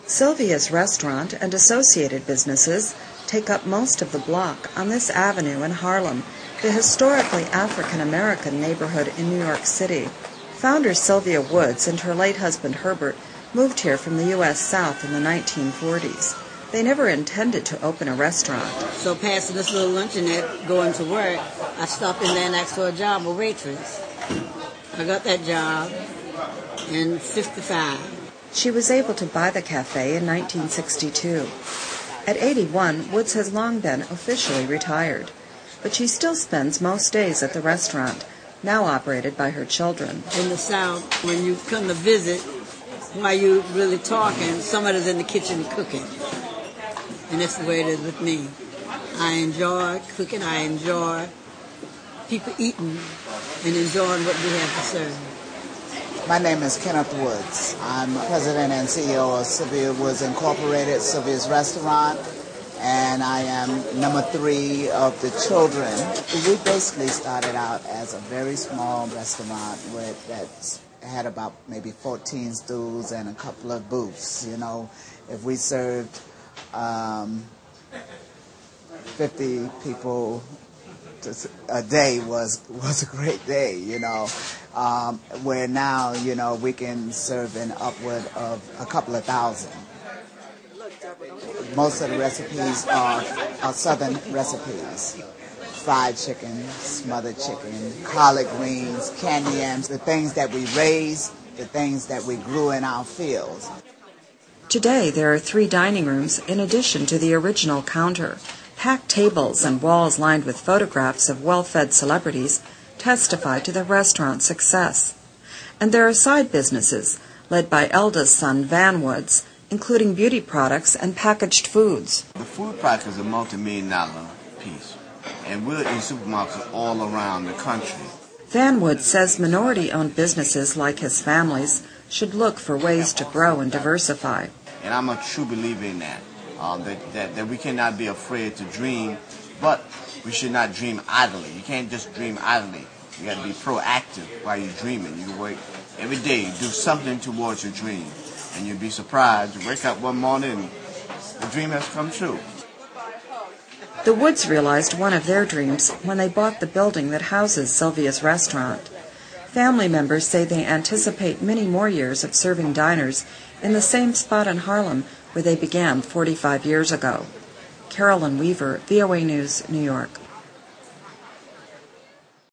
Sylvia's restaurant and associated businesses take up most of the block on this avenue in Harlem, the historically African-American neighborhood in New York City. Founder Sylvia Woods and her late husband Herbert moved here from the U.S. South in the 1940s. They never intended to open a restaurant. So passing this little luncheonette, going to work, I stopped in there and asked for a job, a waitress. I got that job in '55. She was able to buy the cafe in 1962. At 81, Woods has long been officially retired, but she still spends most days at the restaurant, now operated by her children. In the South, when you come to visit, while you're really talking, somebody's in the kitchen cooking. And that's the way it is with me. I enjoy cooking, I enjoy people eating and enjoying what we have to serve. My name is Kenneth Woods. I'm president and CEO of Sylvia Woods Incorporated, Sylvia's Restaurant, and I am number 3 of the children. We basically started out as a very small restaurant that had about maybe 14 stools and a couple of booths. You know, if we served 50 people a day was a great day, you know. Where now, you know, we can serve an upward of a couple of thousand. Most of the recipes are Southern recipes. Fried chicken, smothered chicken, collard greens, candy yams, the things that we raise, the things that we grew in our fields. Today, there are 3 dining rooms in addition to the original counter. Packed tables and walls lined with photographs of well-fed celebrities testify to the restaurant's success. And there are side businesses, led by eldest son Van Woods, including beauty products and packaged foods. The food product is a multi-million-dollar piece, and we're in supermarkets all around the country. Van Woods says minority-owned businesses like his family's should look for ways to grow and diversify. And I'm a true believer in that. That we cannot be afraid to dream, but we should not dream idly. You can't just dream idly. You got to be proactive while you're dreaming. You work every day, do something towards your dream, and you'll be surprised. You wake up one morning and the dream has come true. The Woods realized one of their dreams when they bought the building that houses Sylvia's restaurant. Family members say they anticipate many more years of serving diners in the same spot in Harlem where they began 45 years ago. Carolyn Weaver, VOA News, New York.